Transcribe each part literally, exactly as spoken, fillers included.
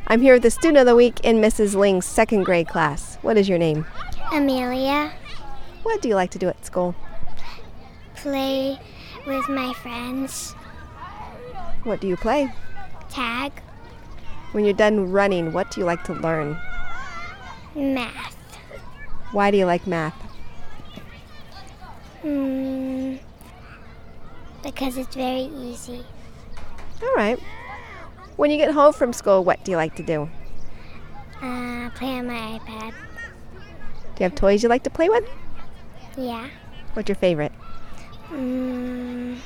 I'm here with the student of the week in Missus Ling's second grade class. What is your name? Amelia. What do you like to do at school? Play with my friends. What do you play? Tag. When you're done running, what do you like to learn? Math. Why do you like math? Mm, because it's very easy. All right. When you get home from school, what do you like to do? Uh, play on my iPad. Do you have toys you like to play with? Yeah. What's your favorite? Mm,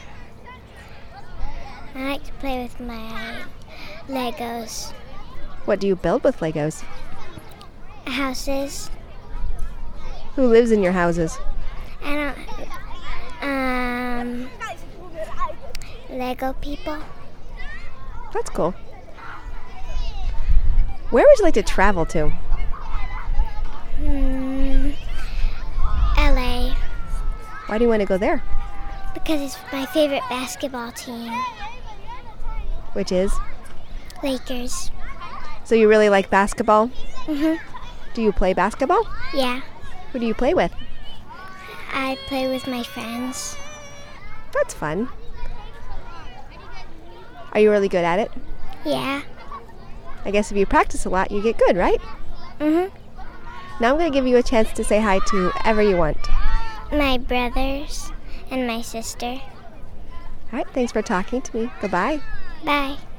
I like to play with my Legos. What do you build with Legos? Houses. Who lives in your houses? I don't. Um. Lego people. That's cool. Where would you like to travel to? Mm, L A. Why do you want to go there? Because it's my favorite basketball team. Which is? Lakers. So you really like basketball? Mhm. Do you play basketball? Yeah. Who do you play with? I play with my friends. That's fun. Are you really good at it? Yeah. I guess if you practice a lot, you get good, right? Mhm. Now I'm going to give you a chance to say hi to whoever you want. My brothers and my sister. All right, thanks for talking to me. Goodbye. Bye.